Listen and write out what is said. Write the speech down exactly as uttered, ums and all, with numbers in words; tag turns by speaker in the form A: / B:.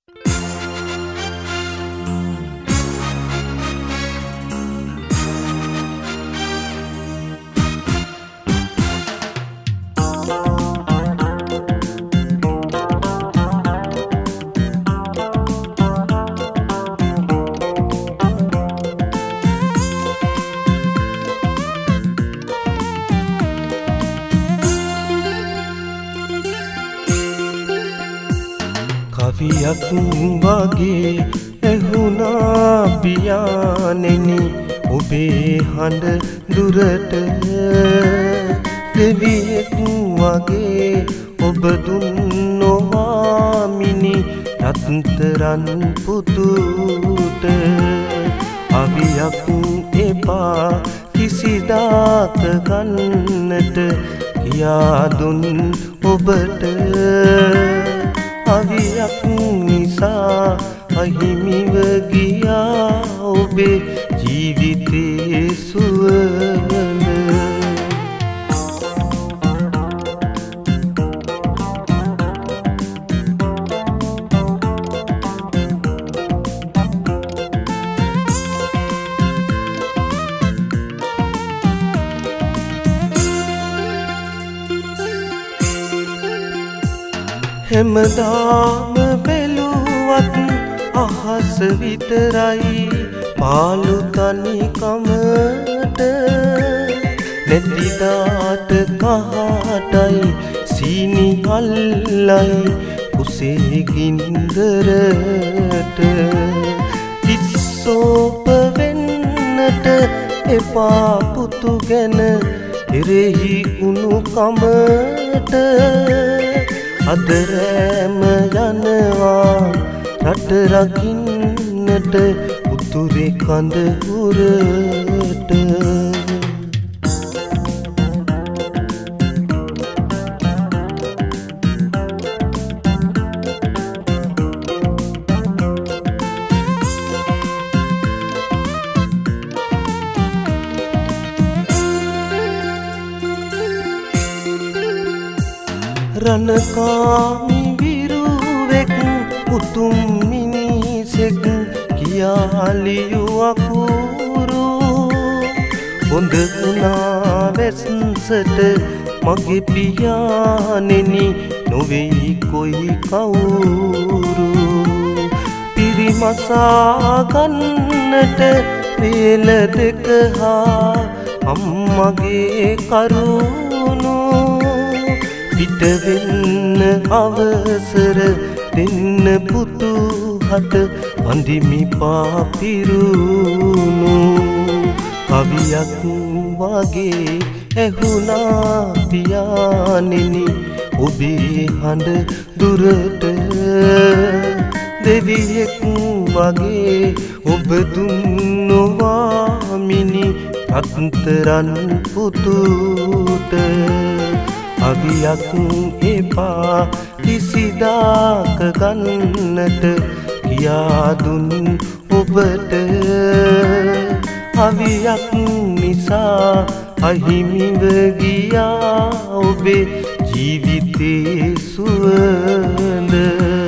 A: කවියක් වගේ ඇහුණා පියාණෙනි ඔබේ හඬ දුරට දෙවියෙක් වගේ ඔබ දුන්නෝවා මිනි රත්තරන් පුතුට අවියක් එපා කිසිදාක ගන්නට කියා දුන් ඔබට අවියක් නිසා අහිමිව ගියා ඔබේ ජීවිතේ සුවඳ හැමදාම බැලුවත් අහස විතරයි පාළු තනිකමට නැතිදාට කහටයි සීනි අල්ලයි කුසේ ගින්දරට ඉස්සෝප වෙන්නට එපා පුතු ගැන එරෙහි උණු කමට අද රෑම යනවා රට රකින්නට උතුරේ කඳ උරට රණකාමි විරුවෙක් උතුම් මිනිසෙක් කියාලියු අකුරු හොඳ වුණා වැස්සට මගේ පියාණෙනි නොවේයි කොයි කවුරු පිරිමසා ගන්නට වේල දෙක හා අම්මගේ කරුණු පිට වෙන්න අවසර දෙන්න පුතු හට අඳිමි පාපිරුණු කවියක් වගේ ඇහුණා පියාණෙනි ඔබේ හඬ දුරට දෙවියෙක් වගේ ඔබ දුන්නෝවා මිනි රත්තරන් පුතුට අවියක් එපා කිසිදාක ගන්නට කියා දුන් ඔබට අවියක් නිසා අහිමිව ගියා ඔබේ ජීවිතේ සුවඳ